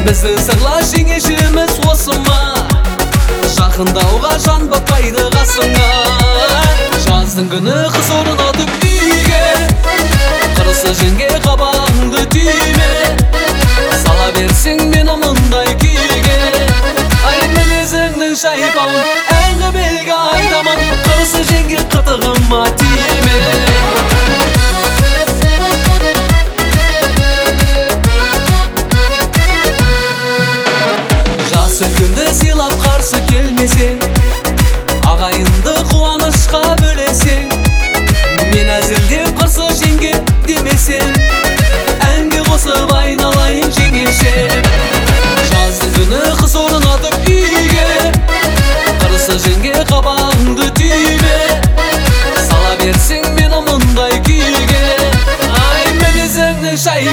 Біздің сырлас жеңешіміз осы ма? Жақындауға жан батпайды қасыңа. Жаздың күні қыз орнатып үйге, қырысы жеңге қабағыңды түйме. Сала берсең мені мұндай күйге. Ай мінезіңнің шайпауын әңгі белге айдаман, қырысы жеңге қытығыма түйме. Күнді сыйлап қарсы келмесең, ағайынды қуанышқа бөлесең, мен әзілдеп қарсы жеңге демесең, әнге қосып айналайын жеңешем. Жаздың күні қыз орнатып үйге, қарсы жеңге қабағыңды түйме. Сала берсең мені мұндай күйге. Ай мінезіңнің шай